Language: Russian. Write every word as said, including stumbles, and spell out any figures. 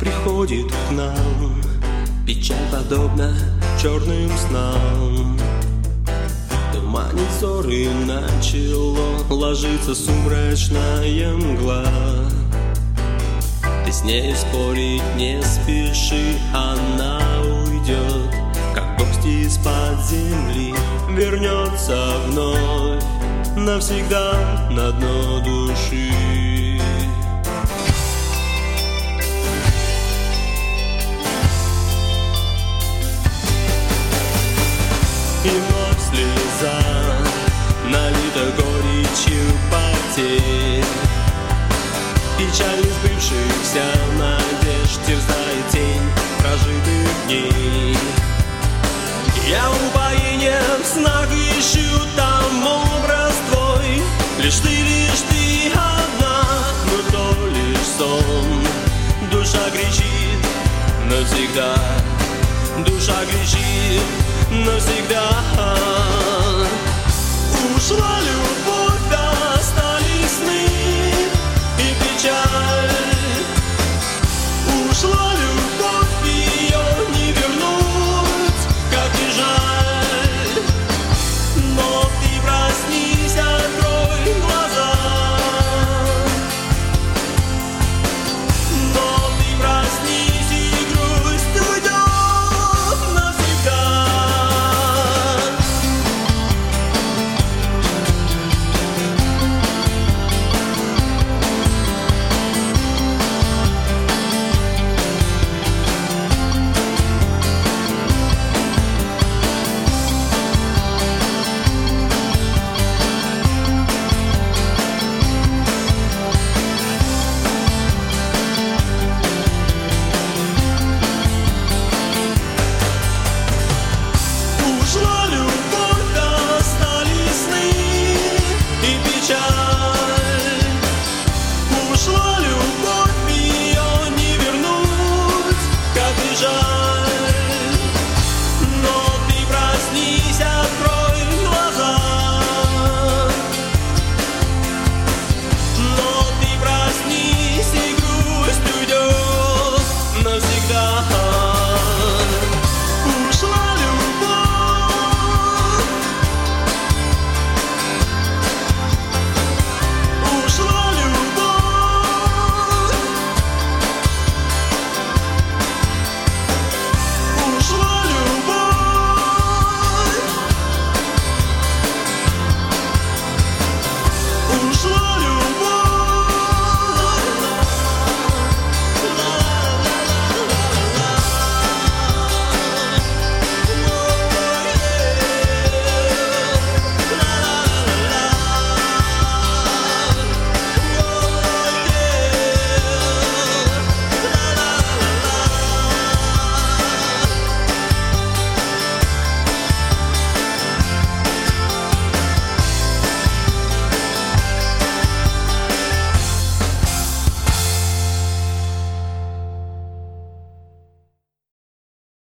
приходит к нам, печаль подобна черным снам. Туманит взоры, начало ложиться сумрачная мгла. Ты с ней спорить не спеши, она уйдет, как гость из-под земли, вернется вновь навсегда на дно души. И вновь слеза налита горечью потерь. Печаль избывшихся надежд терзает тень прожитых дней. Я упоение в снах ищу там образ твой. Лишь ты, лишь ты одна, но то лишь сон. Душа кричит навсегда, душа кричит навсегда. Ушла любовь.